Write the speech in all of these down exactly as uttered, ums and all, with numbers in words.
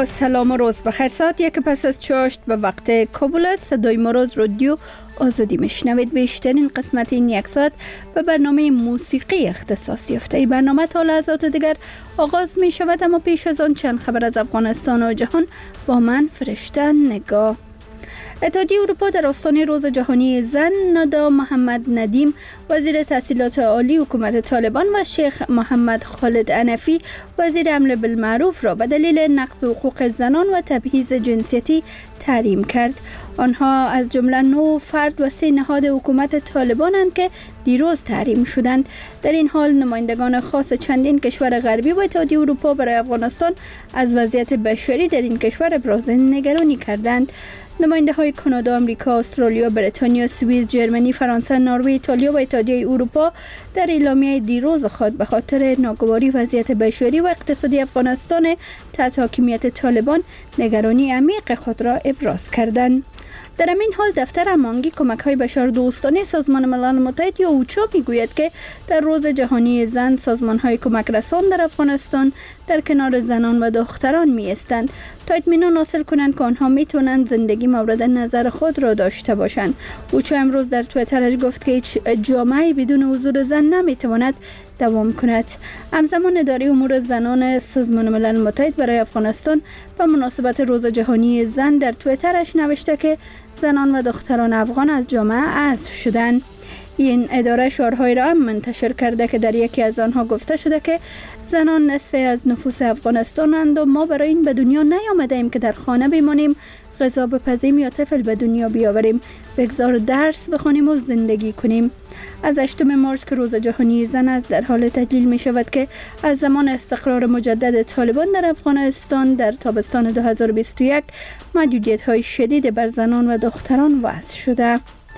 با سلام و روز بخیر. ساعت یک پس از چاشت به وقت کابل است. صدای ما روز رادیو آزادی میشنوید. بیشترین قسمت این یک ساعت به برنامه موسیقی اختصاص یافته. این برنامه تا لحظات دیگر آغاز می شود، اما پیش از آن چند خبر از افغانستان و جهان با من فرشته نگاه. اتحادیه اروپا در آستانه روز جهانی زن ندا محمد ندیم وزیر تحصیلات عالی حکومت طالبان و شیخ محمد خالد عنفی وزیر امر بالمعروف را به دلیل نقض حقوق زنان و تبعیض جنسیتی تحریم کرد. آنها از جمله نو فرد و سه نهاد حکومت طالبانند که دیروز تحریم شدند. در این حال نمایندگان خاص چندین کشور غربی و اتحادیه اروپا برای افغانستان از وضعیت بشری در این کشور ابراز نگرانی کردند. نماینده های کانادا، آمریکا، استرالیا، بریتانیا، سوئیس، جرمنی، فرانسه، نروژ، ایتالیا و اتحادیه اروپا در اعلامیه دیروز خود به خاطر ناگواری وضعیت بشری و اقتصادی افغانستان تحت حاکمیت طالبان نگرانی عمیق خود را ابراز کردند. در همین حال دفتر هماهنگی کمک‌های بشردوستانه سازمان ملل متحد یا اوچا میگوید که در روز جهانی زن سازمان‌های کمک رسان در افغانستان در کنار زنان و دختران می‌ایستند تا اطمینان حاصل کنند که آنها میتونند زندگی مورد نظر خود را داشته باشند. اوچا امروز در توییترش گفت که هیچ جامعه بدون حضور زن نمیتواند دوام کند. همزمان اداره امور زنان سازمان ملل متحد برای افغانستان به مناسبت روز جهانی زن در توییترش نوشته که زنان و دختران افغان از جامعه حذف شدند. این اداره شعارهایی را هم منتشر کرده که در یکی از آنها گفته شده که زنان نصف از نفوس افغانستانند و ما برای این به دنیا نیامده ایم که در خانه بمانیم، غذا بپزیم یا طفل به دنیا بیاوریم، بگذار درس بخوانیم و زندگی کنیم. از هشتم مارس که روز جهانی زن است در حال تجلیل می شود که از زمان استقرار مجدد طالبان در افغانستان در تابستان دو هزار و بیست و یک محدودیت های شدید بر زنان و دختران وضع شده.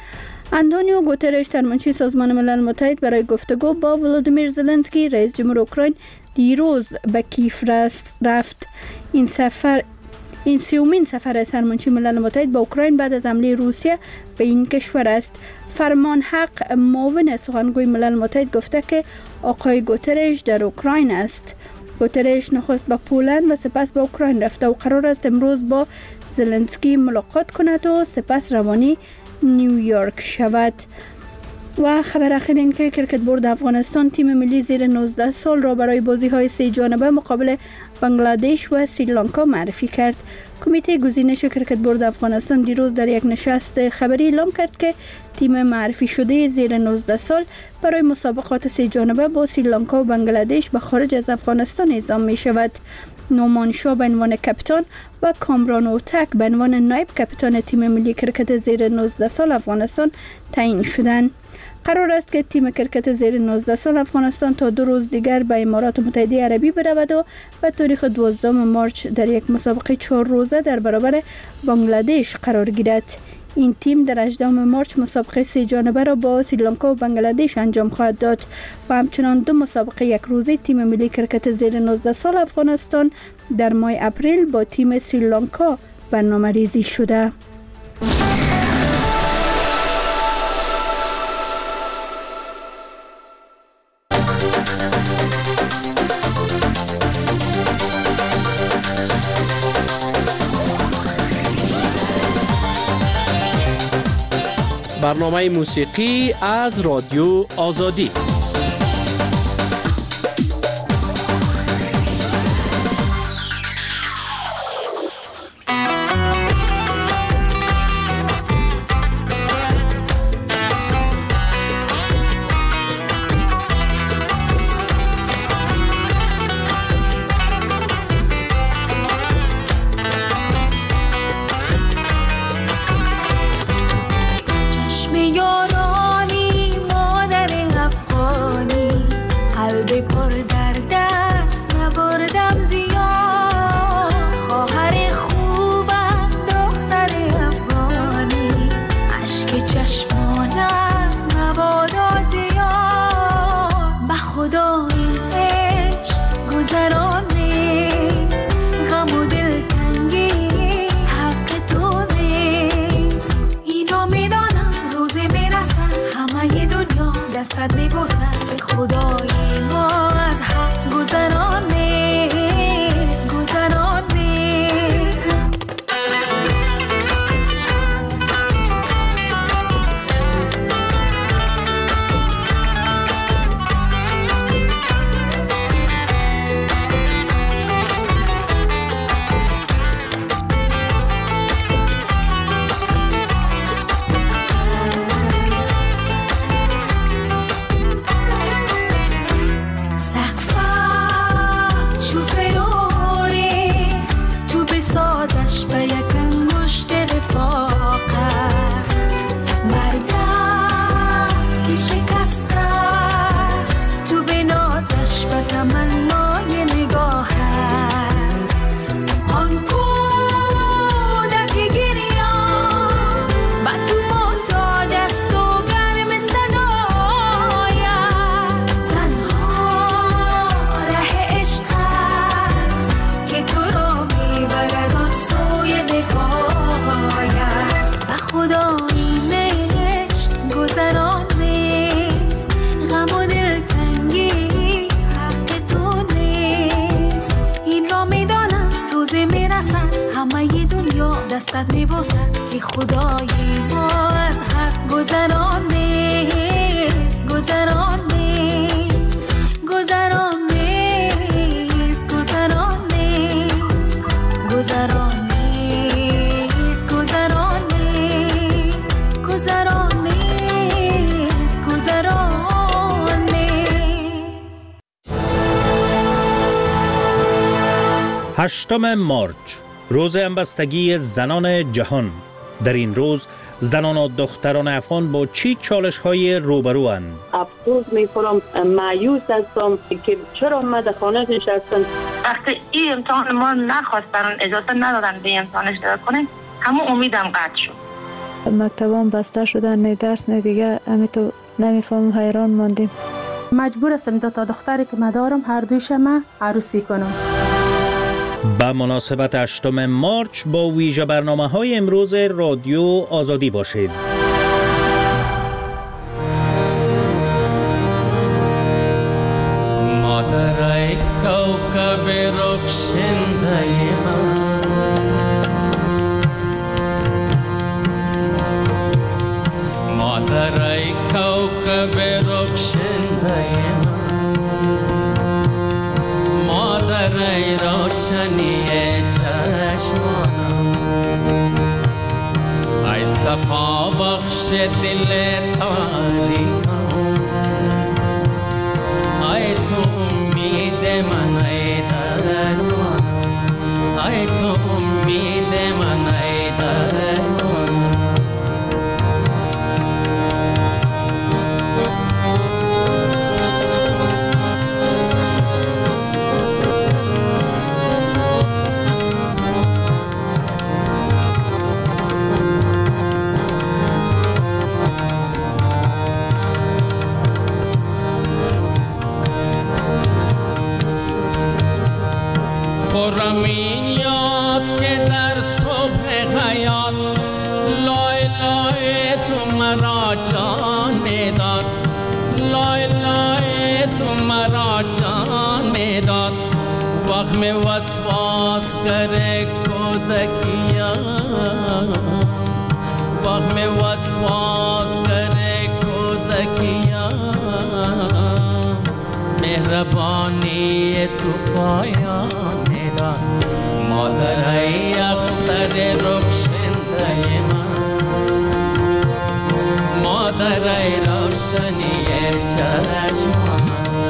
آنتونیو گوترش سرمنشی سازمان ملل متحد برای گفتگو با ولادیمیر زلنسکی رئیس جمهور اوکراین دیروز به کیف رفت. این سفر این سومین سفر سرمنشی ملل متحد به اوکراین بعد از حمله روسیه به این کشور است. فرمان حق معاون سخنگوی ملل متحد گفته که آقای گوترش در اوکراین است. گوترش نخست به پولند و سپس به اوکراین رفته و قرار است امروز با زلنسکی ملاقات کند و سپس روانی نیویورک شود. و خبر اخیر این که کرکت بورد افغانستان تیم ملی زیر نوزده سال را برای بازی‌های سه جانبه مقابل بنگلادش و سریلانکا معرفی کرد. کمیته گزینش کرکت بورد افغانستان دیروز در یک نشست خبری اعلام کرد که تیم معرفی شده زیر نوزده سال برای مسابقات سه جانبه با سریلانکا و بنگلادش به خارج از افغانستان اعزام می شود. نومان شاه به عنوان کاپیتان و کامران اوتک به عنوان نایب کاپیتان تیم ملی کرکت زیر نوزده سال افغانستان تعیین شدند. قرار است که تیم کرکت زیر نوزده سال افغانستان تا دو روز دیگر به امارات متحده عربی برود و به تاریخ دوازدهم مارس در یک مسابقه چهار روزه در برابر بنگلادش قرار گیرد. این تیم در هجدهم مارس مسابقه سه جانبه را با سریلانکا و بنگلادش انجام خواهد داد و همچنان دو مسابقه یک روزه تیم ملی کرکت زیر نوزده سال افغانستان در ماه اپریل با تیم سریلانکا برنامه ریزی شده. برنامه موسیقی از رادیو آزادی. خدای ما از حق گذران نیست، گذران نیست. میبوسد میبوسد که خدایی ما از حق گذران نیست، گذران نیست، گذران نیست، گذران نیست، گذران نیست، گذران نیست، گذران نیست، گذران نیست. هشتم مارچ، روز همبستگی زنان جهان. در این روز زنان و دختران افغان با چی چالش های روبرو اند؟ افسوس میکنم، مایوس هستم که چرا ما در خانه نشستم. وقتی این امتحان ما نخواستن، اجازه ندادن به امتحان اشتراک کنیم، همون امیدم قطع شد. مکتبان بسته شدن، نه درس نه دیگه، همین تو نمیفهم، حیران ماندیم. مجبور هستم دو تا دختری که من دارم هر دویشم عروسی کنم. به مناسبت هشتم مارچ با ویژه برنامه های امروز رادیو آزادی باشید. مادرای کوکب رخشنده من، مادرای کوکب رخشنده من، مادرای روشنی چشمانم، ای صفا بخش دل تاریکم، ای تو امید من، ای درمان، ای تو امید من، ای درمان. خورم این یاد که در صبح حیات لای لای تو مرا جان داد، لای لای تو مرا جان داد. وقت میں وسواس کرے کودکیا، وقت میں وسواس کرے کودکیا، مهربانی تو پایان داد. مادرای اختر رخشنده من، مادرای روشنی چشمان،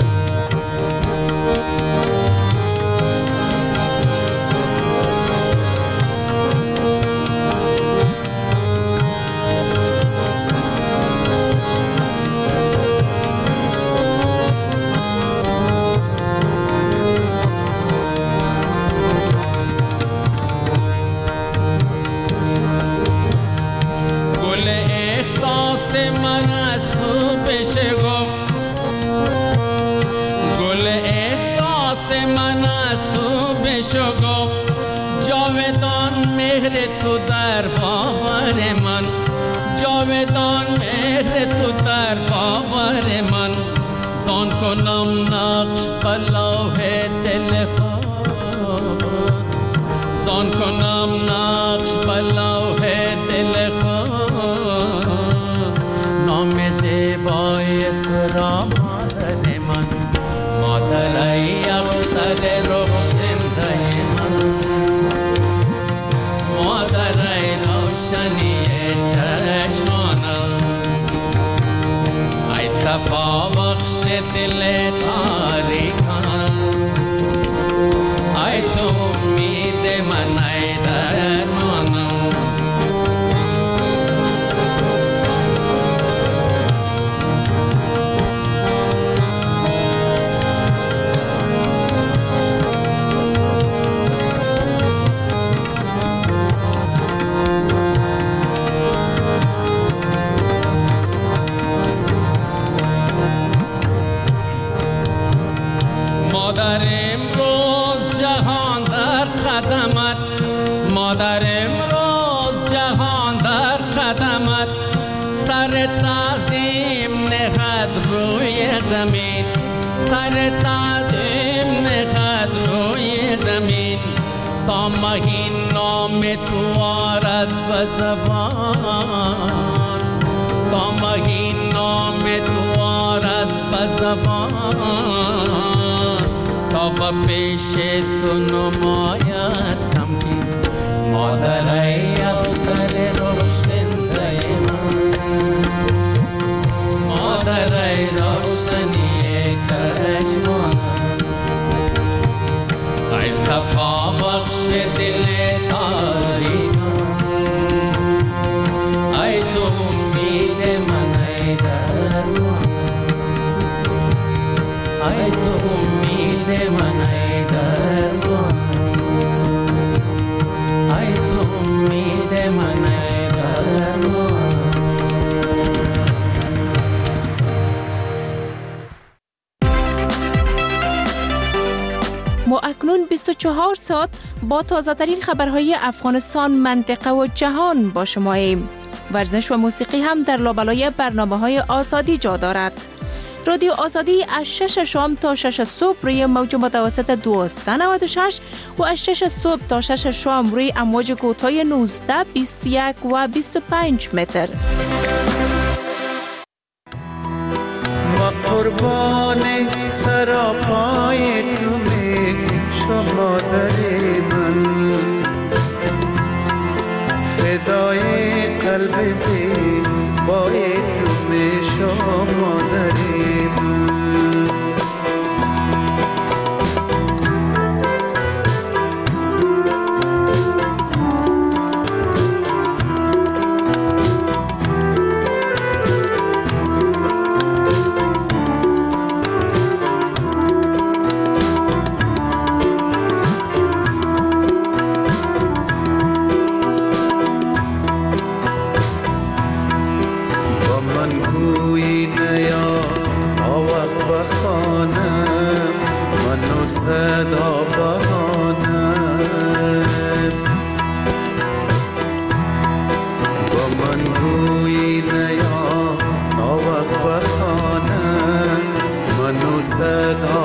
جاودان مهر تو در باور من، جاودان مهر تو در باور من. زان کنم نقش بلوح دل خود، زان کنم نقش بلوح دل خود. نام زیبای تو را مادر من، مادرای اختر رخشنده من، مادرای روشنی چشمانم، ای صفا بخش دل تاریکم، ای تو امید من، ای درمانم. مادر امروز جهان در قدمت، مادر امروز جهان در قدمت. سر تعظیم نهد روی زمین، سر تعظیم نهد روی زمین. تا مهین نام تو آرد به زبان، تا مهین نام تو آرد به زبان، تا به پیش تو نماید تمکین مادرای اختر روشنده من، مادرای روشنی چشمان، ای صفا بخش دل تاریکان، ای تو امید من ای درمان، ای تو امید من ای درمان، ای تو امید من ای درمان. ما اکنون بیست و چهار ساعت با تازه ترین خبرهای افغانستان، منطقه و جهان با شماییم. ورزش و موسیقی هم در لابلای برنامه های آزادی جا دارد. رادیو آزادی از شش شام تا شش صبح روی موج متوسط دویست و نود و شش و از شش صبح تا شش شام روی امواج کوتاه نوزده، بیست و یک و بیست و پنج متر. ما قربان سراپای تو می شما داری من، فدای قلب زیبای تو می شما داری من. صدا بهانم با من گوی نیا ناوق بخانم، منو صدا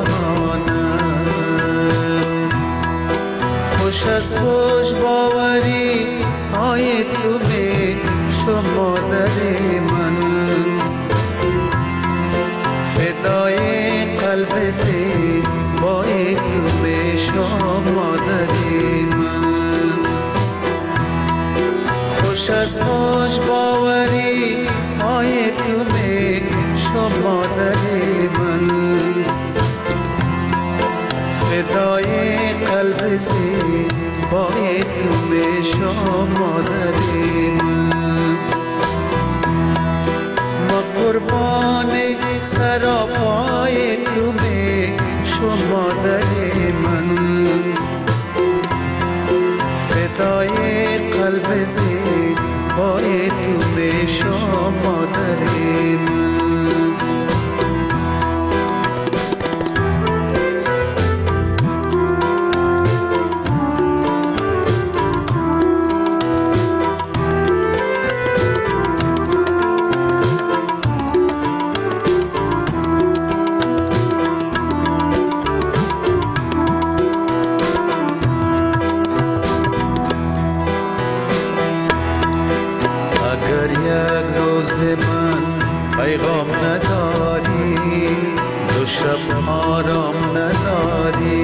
بهانم. خوش از خوش باوری های تو می شما داری من، فدای قلب زی بای تو به شما داری من. خوش از خوش باوری های تو به شما داری من، فدای قلب زی بای تو به شما داری من. ما قربان سراپای تو به شما داری من، فدای قلب زیبای تو به شما داری من. پیغام نداری دو شب آرام نداری،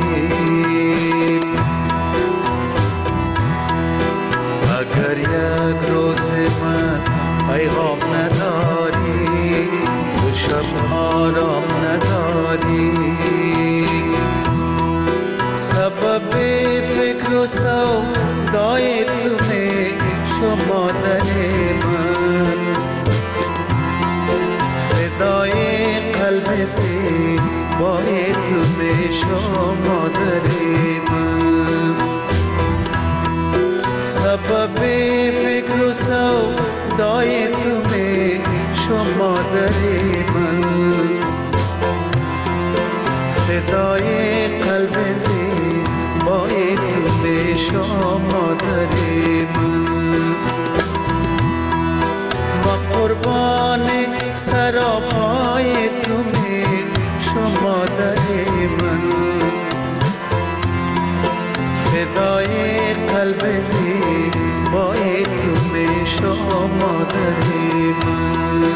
اگر یک روز من پیغام نداری دو شب آرام نداری، سبب فکر و سودای تو می شما داری من، فدای قلب زیبای تو به شما داری من، سبب فکر و سودای تو به شما داری من، فدای قلب زیبای تو به شما داری من. ما قربان سراپای تو می شما داری من، فدا زیبای تو میشم مادر من.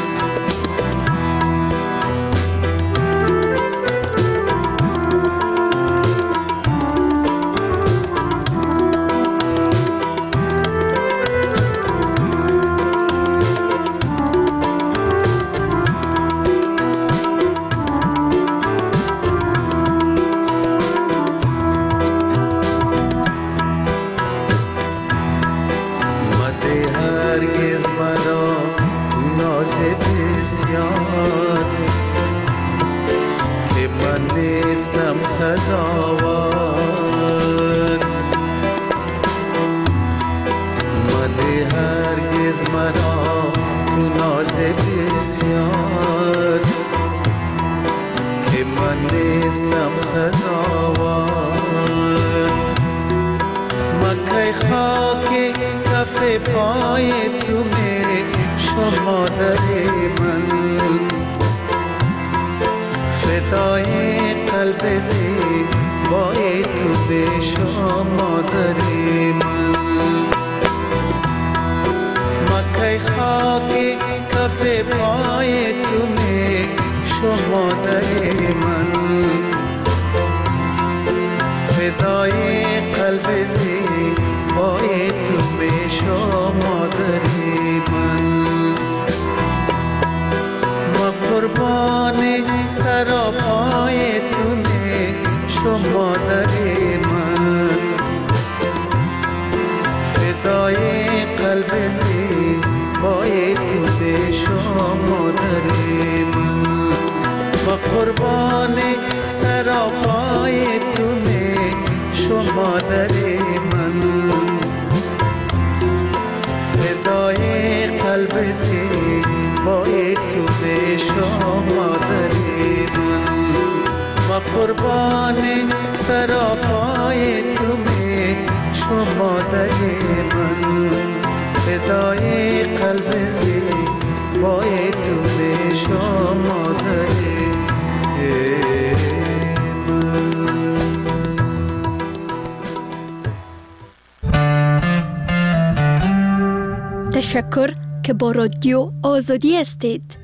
نیستم سزاوار، مده هرگز مرا تو ناز بسیار، که من نیستم سزاوار. مکه خاک کف پای تو می شما در من، فدای قلب زیبای تو بشم مادر من. مکه خاک کف پای تو می شم مادر من، فدای قلب زیبای تو بشم مادر من. ما قربان سراپای تو می شم مادر من، فدای قلب زیبای تو بشم مادر من. ما قربان سراپای تو می شم مادر من، فدای قلب زیبای تو بشم مادر من. ما قربان سراپای تو می شم مادر من، فدای قلب زیبای تو بشم مادر من. تشکر که با رادیو آزادی هستید.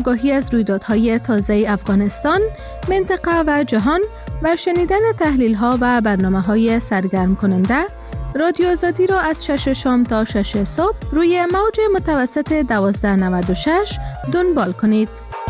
آگاهی از رویدادهای تازه افغانستان، منطقه و جهان و شنیدن تحلیل‌ها و برنامه‌های سرگرم کننده، رادیو آزادی را از شش شام تا شش صبح روی موج متوسط دوازده نود و شش دنبال کنید.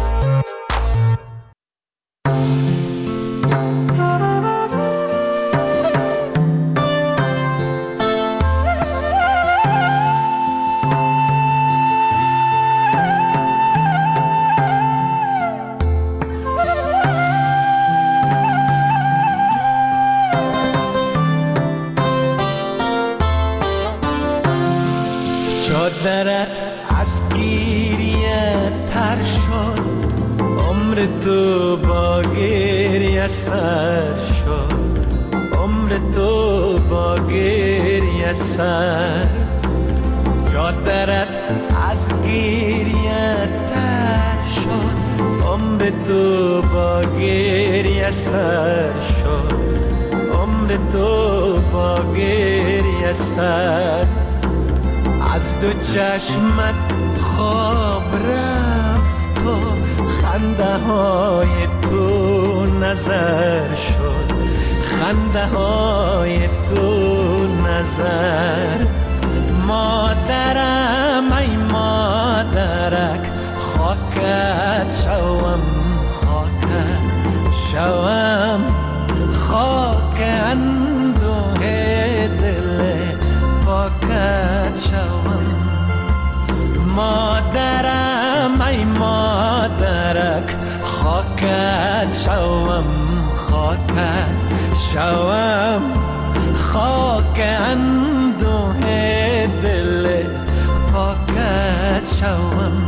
چادرت از گیریه تر شد، عمر تو با گریه سر شد، عمر تو با گریه سر. چادرت از گیریه تر شد، عمر تو با گریه سر شد، عمر تو با گریه سر. از دو چشمت خواب رفت و خنده های تو نظر شد، خنده های تو نظر. مادرم ای مادرک، خاکت شوم خاکت شوم، خاک اندوه دل پاکت شوم. مادرم ای مادرک، خاکت شوم خاکت شوم، خاک اندوه دل پاکت شوم.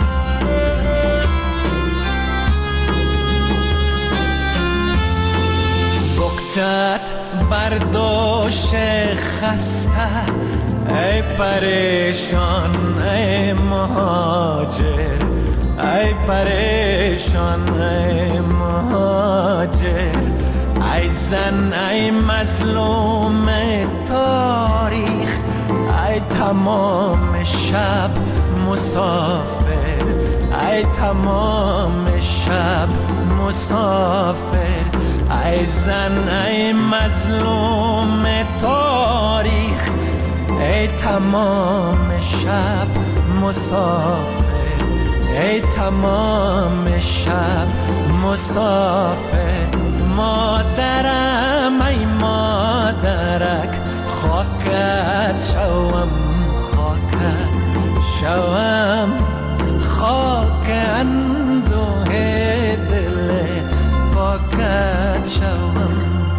بغضت برداشت خسته، ای پریشان ای مهاجر، ای پریشان ای مهاجر. ای زن ای مظلوم تاریخ، ای تمام شب مسافر، ای تمام شب مسافر. ای زن ای مظلوم تاریخ، ای تمام شب مسافر، ای تمام شب مسافر. مادرم ای مادرک، خاکت شوم خاکت شوم، خاک اندوه دل پاکت شوم.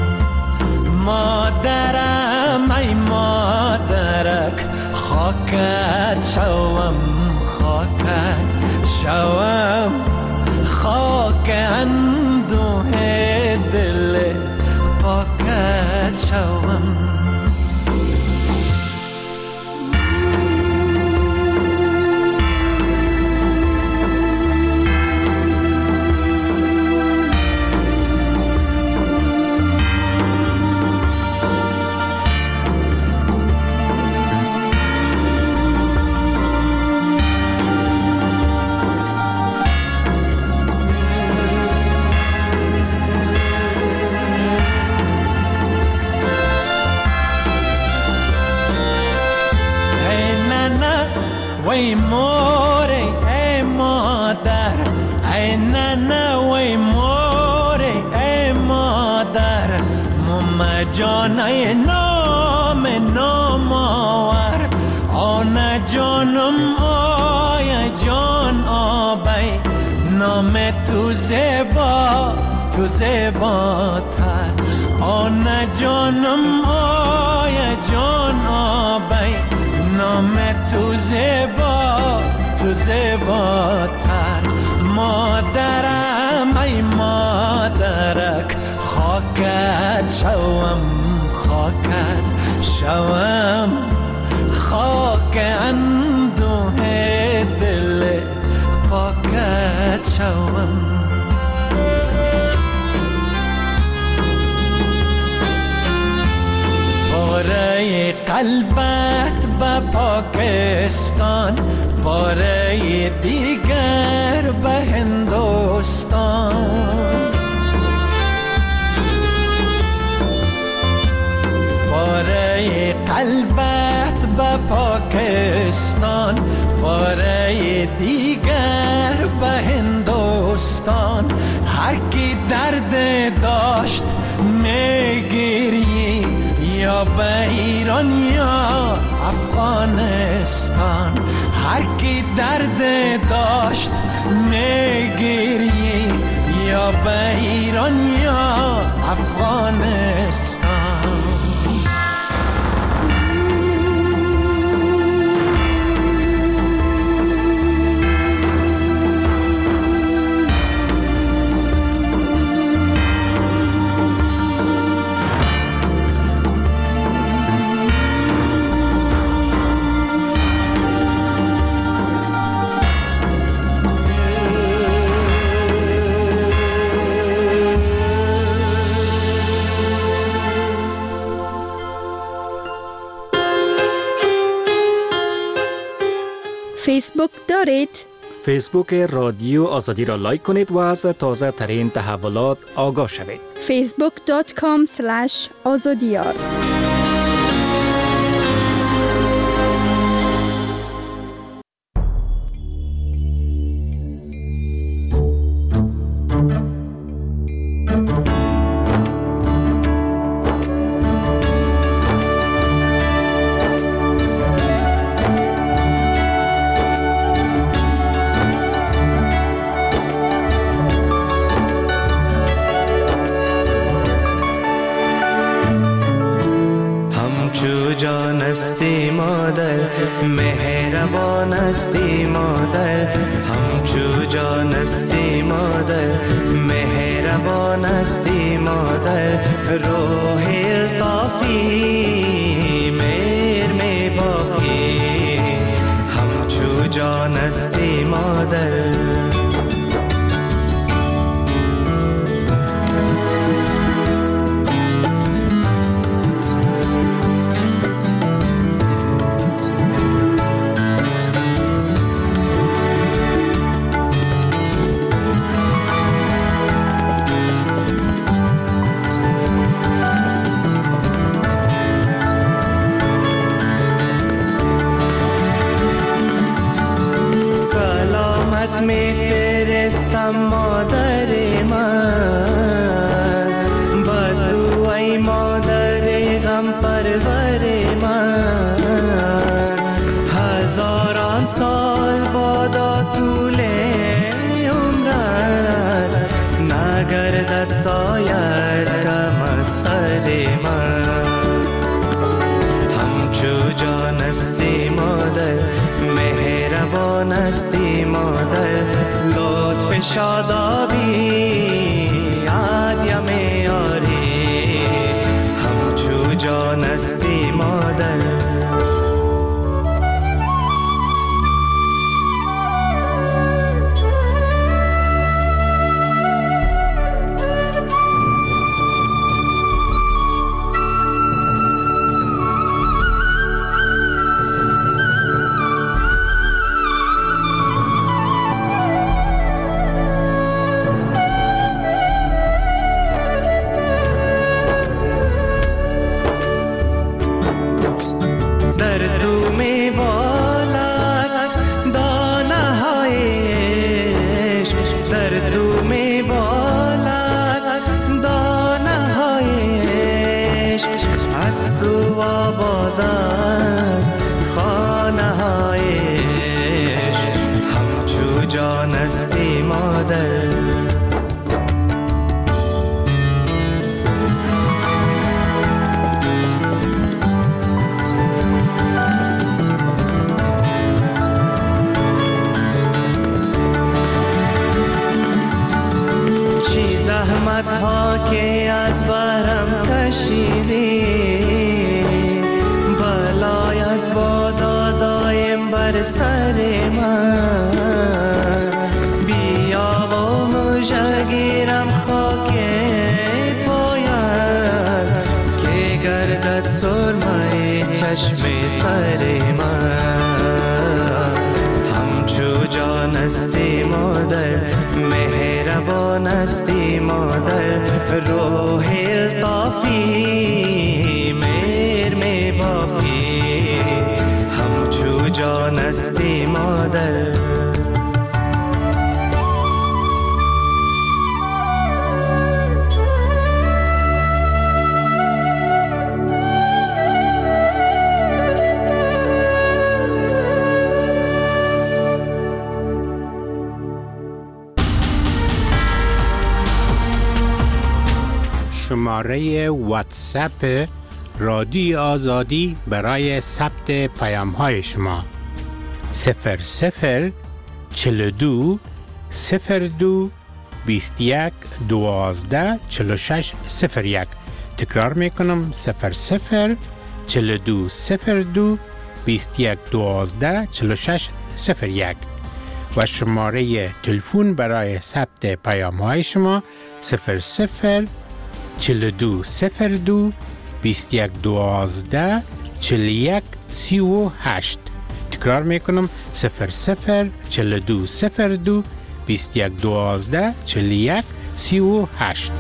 مادرم ای مادرک، خاکت شوم خاکت شوم، خاک اندوه دل پاکت شوم. وی موری ای مادر، ای ننه وی موری ای مادر. مم جان ای نام نام آور، آن جانم آی جان آبی. نام تو زیبا تو زیباتر، آن جانم آی جان آبی. نام تو زیبا تو زیباتر. مادرم ای مادرک، خاکت شوم خاکت شوم، خاک اندوه دل پاکت شوم. باره قلبت به پاکستان، باره دیگر به هندوستان، باره قلبت به پاکستان، باره دیگر به هندوستان. هر کی درد داشت میگیری یا به ایران یا افغانستان، هر کی درد داشت میگیری یا به ایران یا افغانستان. فیسبوک دارید؟ فیسبوک رادیو آزادی را لایک کنید و از تازه ترین تحولات آگاه شوید. فیسبوک دات کام اسلش آزادیار. جانستی مادر مهربان استی مادر، همچو جانستی مادر مهربان استی مادر. روح الطافی میر می بافی، همچو جانستی مادر. می فرستم مادر من، بدو ای مادر غم پرور من. هزاران سال بادا طول عمرت، نگردد سایت کم از سر من. همچو جانستی مادر مهربان استی مادر، لطف شادابی عادیا میاری، همچو جانستی مادر. ها که از برم کشیدی، بلایت بادا دایم بر سر من. بیا و مژه گیرم خاک پایت، که گردد سرمه چشم تر من. شماره واتساپ رادیو آزادی برای ثبت پیام های شما صفر صفر چهل و دو صفر دو بیست و یک دوازده چهل و شش صفر یک. تکرار میکنم صفر صفر چهل و دو صفر دو بیست و یک دوازده چهل و شش صفر یک و شماره تلفن برای ثبت پیام های شما صفر صفر چهل و دو صفر دو بیست و یک دوازده چهل و یک سی و هشت. تکرار میکنم صفر صفر چهل و دو صفر دو بیست و یک دوازده چهل و یک سی و هشت.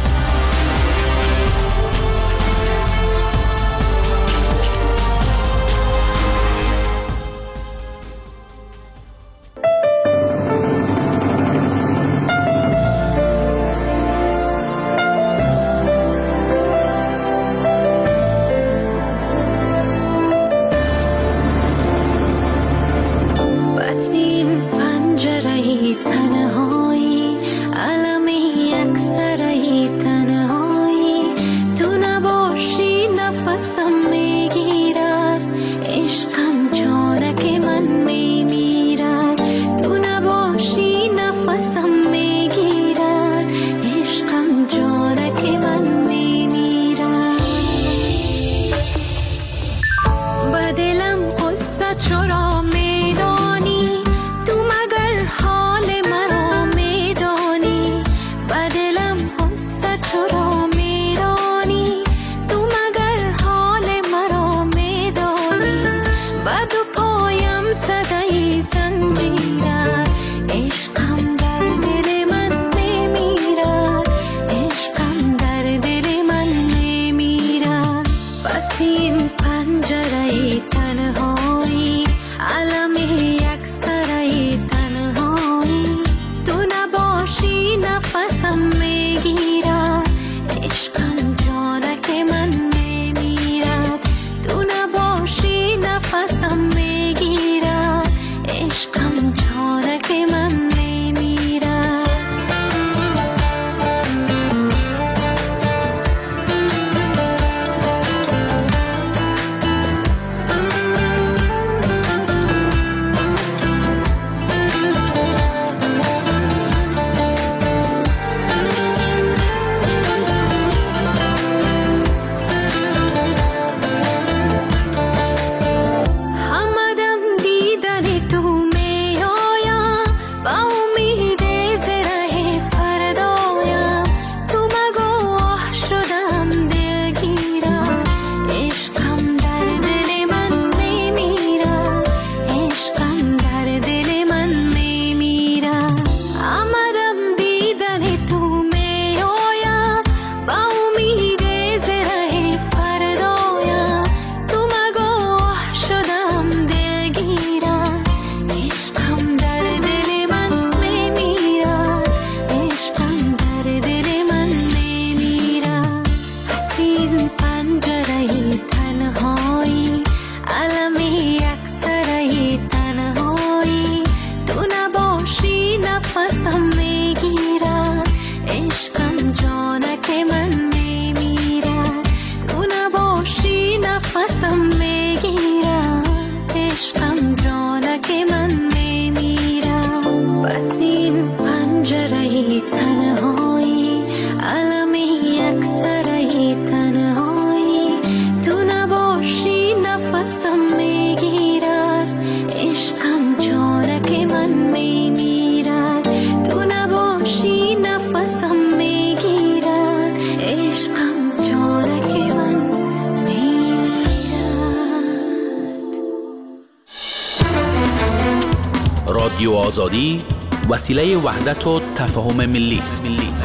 رادیو آزادی وسیله وحدت و تفاهم ملی است.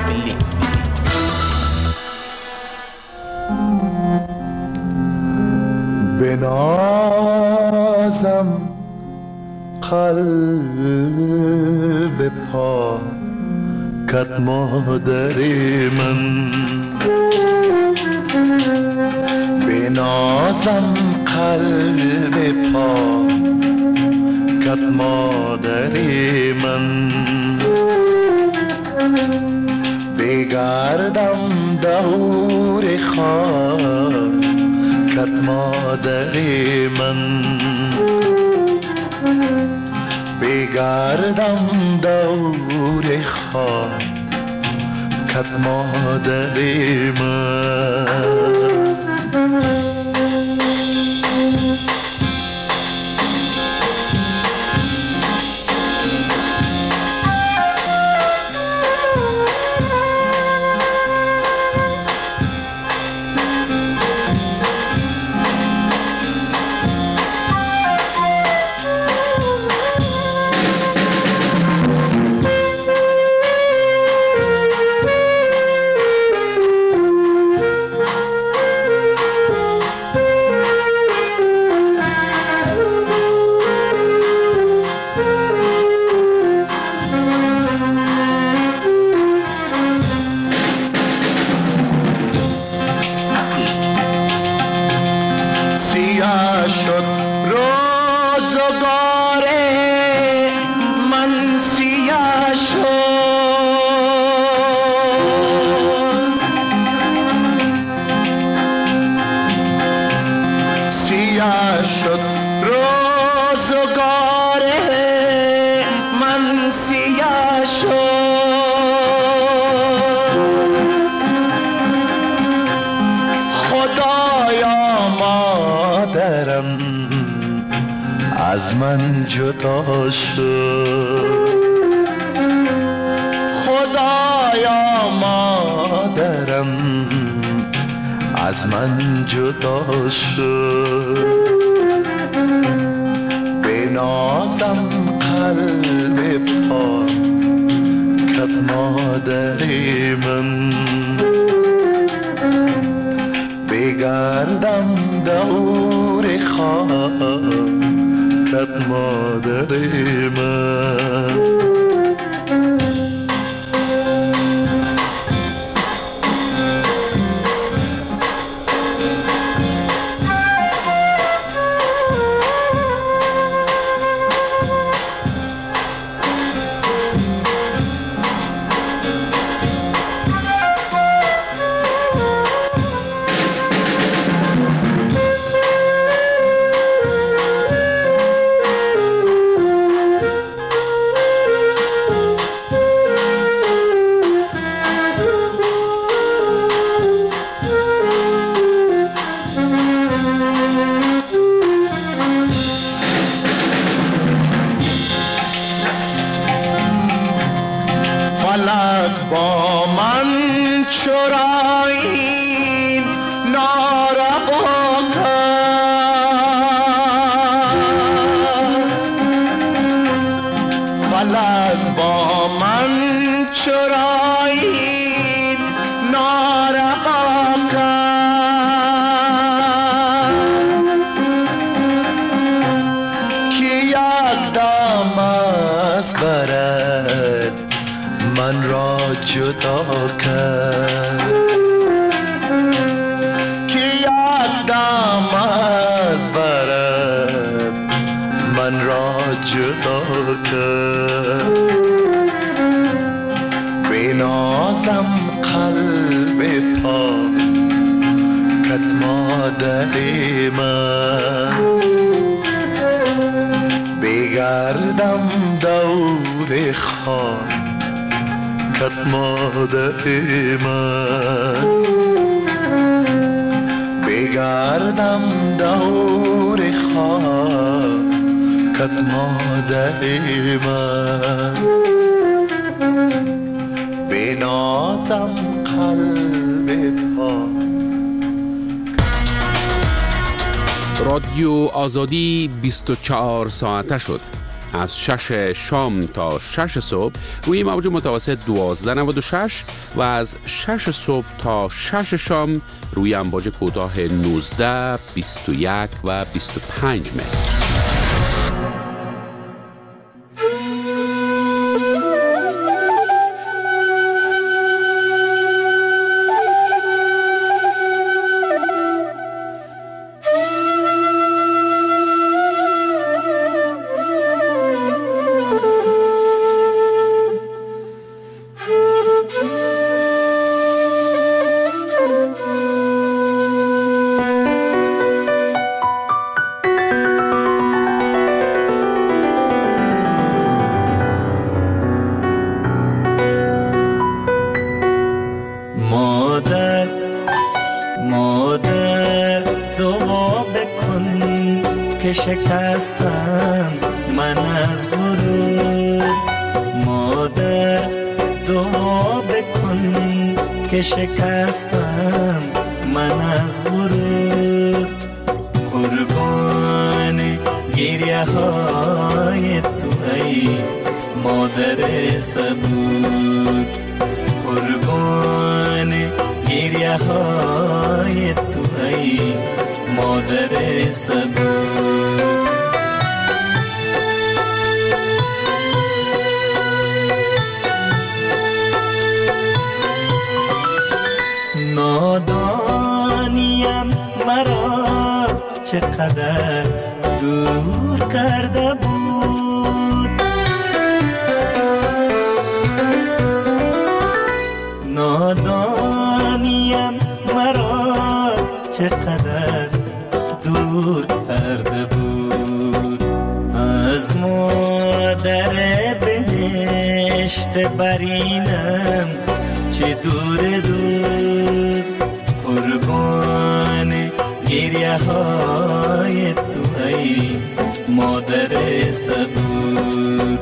بنازم قلب پاکت مادر من، بنازم قلب پاکت مادر من، به بگردم دور خاکت مادر من، بگردم دور خاکت مادر من. از من جدا شد، خدایا مادرم از من جدا شد. بنازم قلب پاکت مادر من، بگردم دور خاکت مادر من. با من چرایی ناروا کرد، فلک با من چرایی ناروا کرد، که یک دم از برد من را جدا کرد، که یک دم از برد من را جدا کرد. بنازم قلب پاکت مادر من، بگردم دور خاکت مادر من، بگردم دور خاکت مادر من، بنازم قلب پاک. رادیو آزادی بیست و چهار ساعته شد. از شش شام تا شش صبح روی موج متوسط دوازده نود و شش و از شش صبح تا شش شام روی امواج کوتاه نوزده، بیست و یک و بیست و پنج متر. مادر مادر دعا بکن که شکستم من از غرور. مادر دعا بکن که شکستم من از غرور. قربان گریه های تو ای مادر صبور. قربان گریه های تو ای مادر صبور. نادانیم مرا چقدر دور کرده بود. نادانیم مرا چقدر دور کرده بود. از مادر بهشت برینم چه دور دور. قربان گریه های تو ای مادر صبور.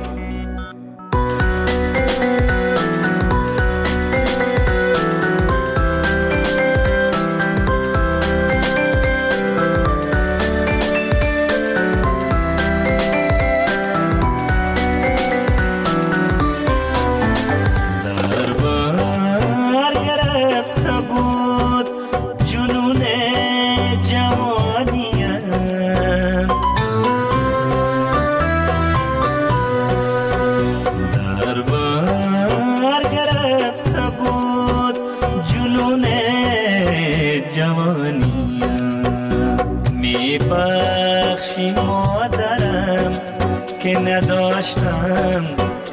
نداشتم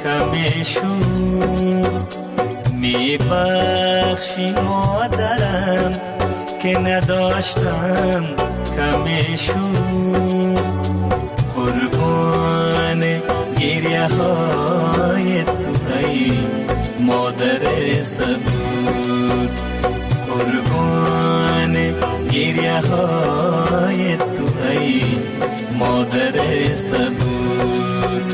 کمشون می بخشی مادرم که نداشتم کمشون. قربان گریه های تو ای مادر صبور. قربان گریه های تو ای مادر صبور.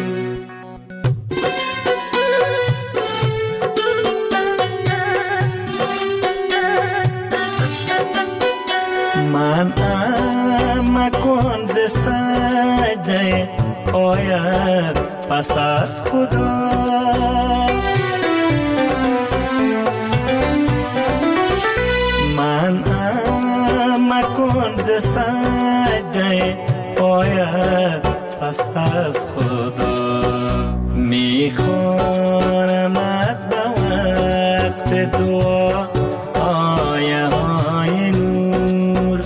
من ام کن ز سجده آید پس از خدا. من ام کن ز سجده آید پس از خدا. میخوانمت به وقت دعا آیه های نور.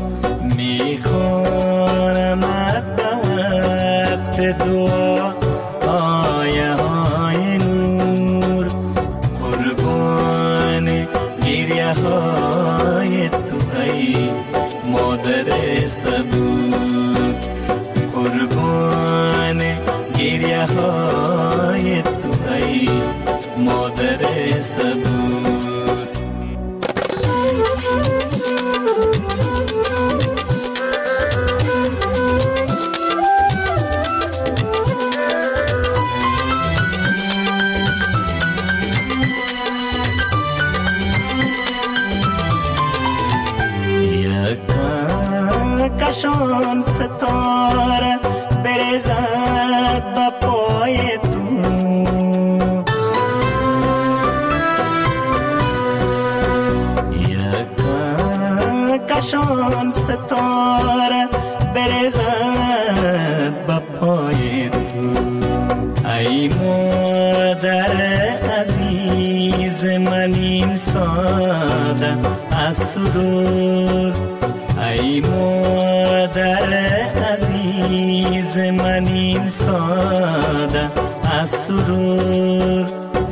میخوانمت به وقت دعا آیه های نور. قربان گریه های تو ای مادر صبور. قربان گریه های تو ای مادر صبور. کشان ستاره برزد با پای تو. یکا کشان ستاره برزد با پای تو. ای مادر عزیز من این ساده از سرور. ای مادر عزیز من این ساده از سرور.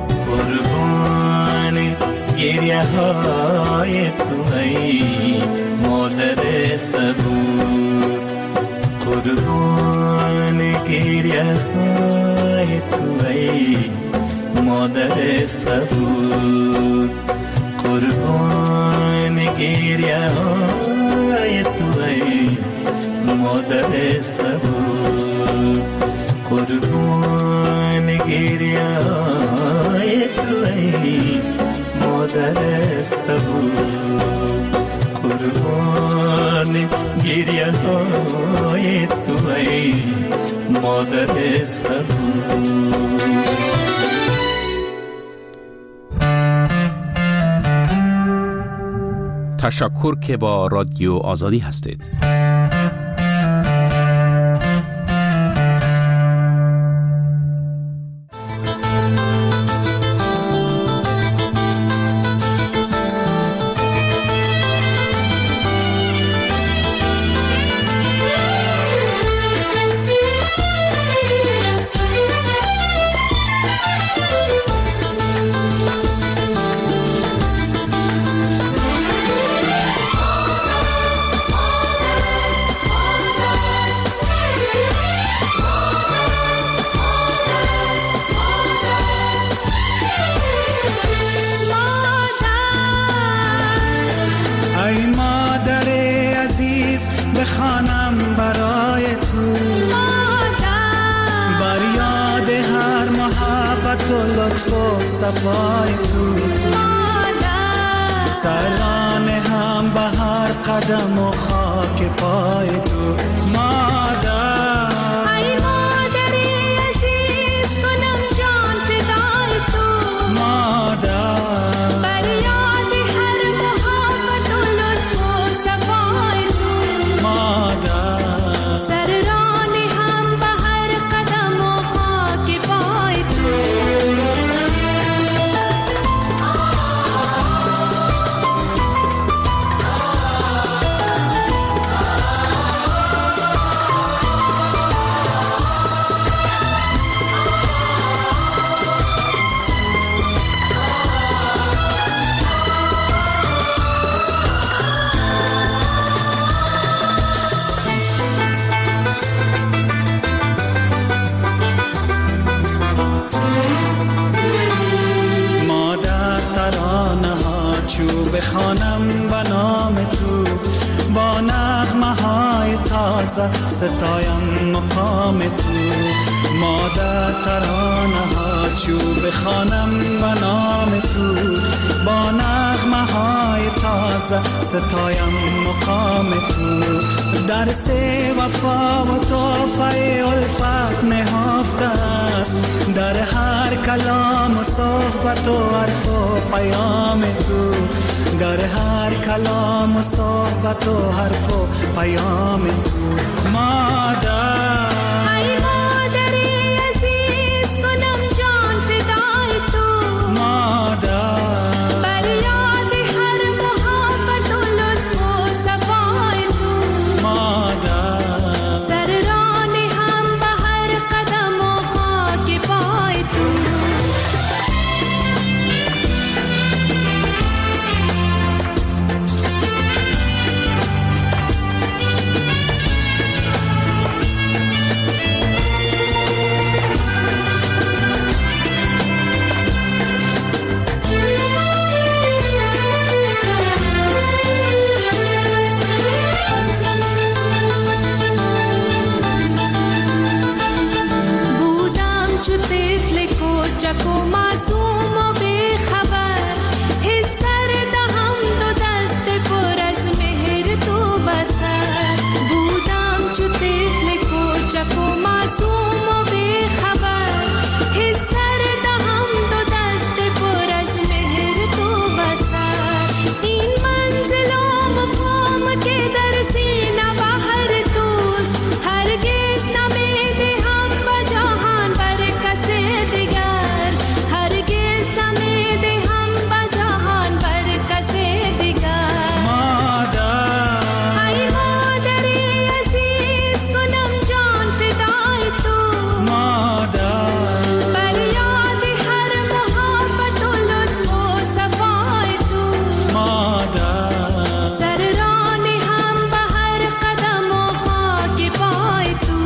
قربان گریه های تو ای مادر صبور. قربان گریه های تو ای مادر صبور. قربان گریه های تو ای مادر صبور، قربان گریه های تو ای مادر صبور، قربان گریه های تو ای مادر صبور. تشکر که با رادیو آزادی هستید. بخوانم برای تو بر یاد هر محبت و لطف و صفای تو، سران هم به هر قدم و خاک پای تو. مادر ای مادر عزیز کنم جان فدای تو، مادر بر یاد هر محبت و لطف و صفای تو، مادر سر رانی هم به هر قدم و خاک پای تو. بخوانم به نام تو با نغمه های تازه ستایم مقام تو. مادر ترانه ها چو بخوانم به نام تو با نغمه های تازه ستایم مقام تو. درس وفا و تحفه الفت نهفته است در هر کلام و صحبت و حرف و پیام تو، در هر کلام و صحبت و حرف و پیام تو. مادر ای مادر عزیز کنم جان فدای تو، مادر بر یاد هر محبت و لطف و صفای تو، مادر سر رانی هم به هر قدم و خاک پای تو. کوچک و معصوم و بیخبر حس کردم دو دست پر از مهر تو بسر. بودم چو طفل کوچک و معصوم و بیخبر حس کردم دو دست پر از مهر تو بسر. این منزل و مقام که در سینه بهر توست هرگز نمیدهم به جهان بر کسی دیگر، هرگز نمیدهم به جهان بر کسی دیگر. مادر ای مادر عزیز کنم جان فدای تو، مادر بر یاد هر محبت و لطف و صفای تو، مادر سر رانی هم به هر قدم و خاک پای تو.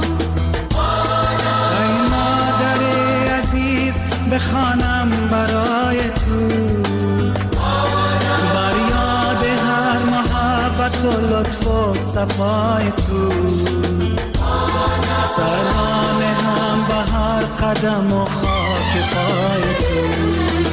ای مادر عزیز بخوانم برای تو بر یاد رحمت و لطف و صفای تو، سرانه هم به هر قدم و خاک پای تو.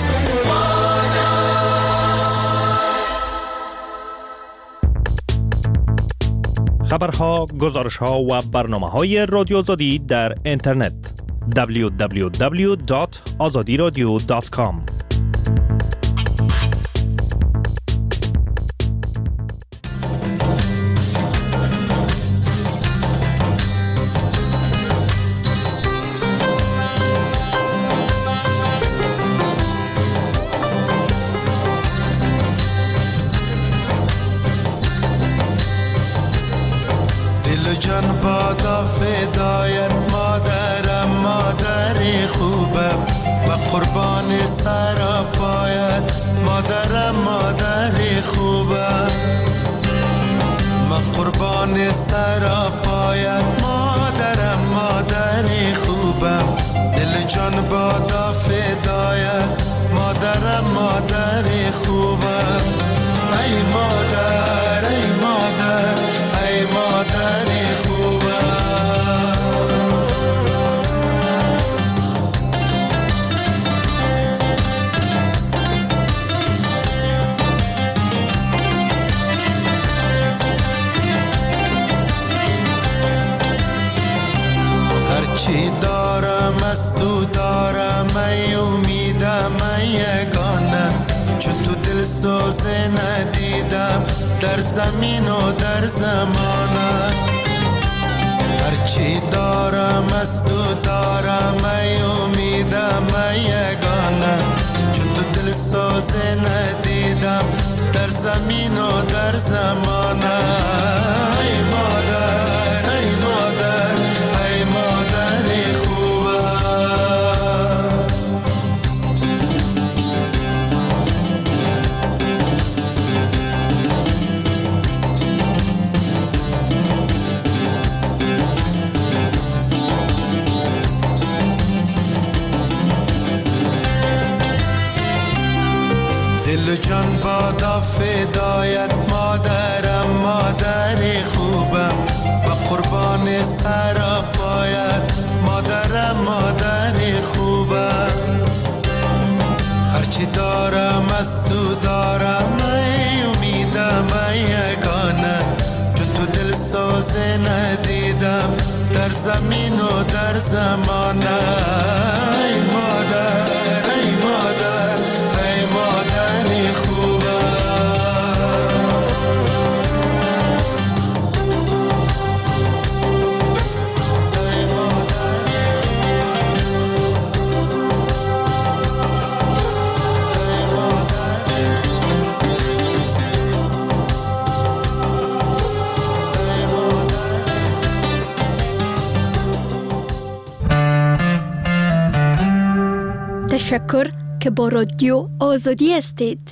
خبرها، گزارشها و برنامه‌های رادیو آزادی در اینترنت دبلیو دبلیو دبلیو دات آزادی رادیو دات کام. جان بادا فدایت مادرم، مادری خوبم و قربان سر پایت مادرم، مادری خوبم من قربان سر پایت مادرم، مادری خوبم دل جان بادا فدایت مادرم، مادری خوبم. ای مادر ای مادر ای مادری خوبم. هرچی دارم از تو دارم، ای امیدم ای یگانه، چون تو دل سوزه ندیدم در زمین و در زمانه. هرچی دارم از تو دارم، ای امیدم ای یگانه، چون تو دل سوزه ندیدم در زمین و در زمانه. ای مادر ای مادر ای مادری خوبم. دل جان بادا فدایت مادرم، مادری خوبم و قربان سر پایت مادرم، مادری خوبم. هرچی دارم از تو دارم، ای امیدم ای یگانه، چون تو دل سوزه ندیدم در زمین و در زمانه. ای مادر ای مادر ای مادری خوبم. تشکر که با رادیو آزادی هستید.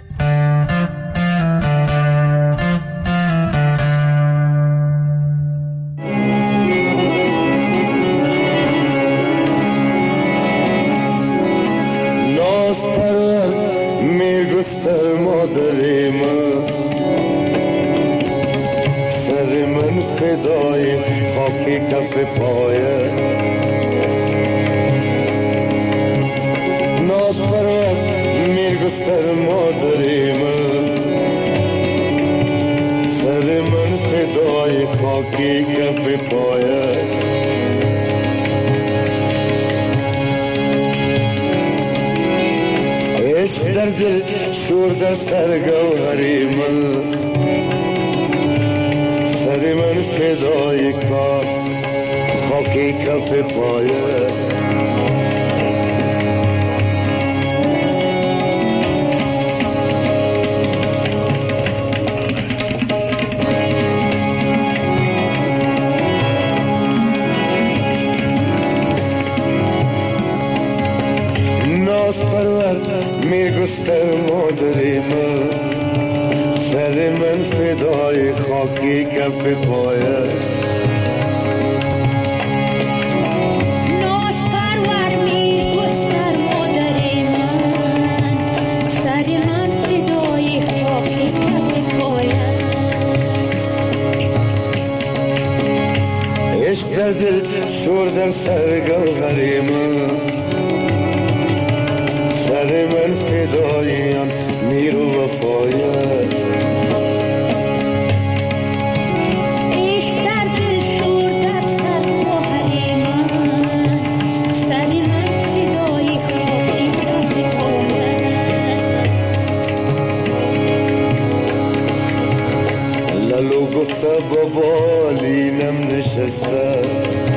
در دل شور در سرگوهر من سر من فدایان نیرو وفایت لالو گفته با بالینم نشسته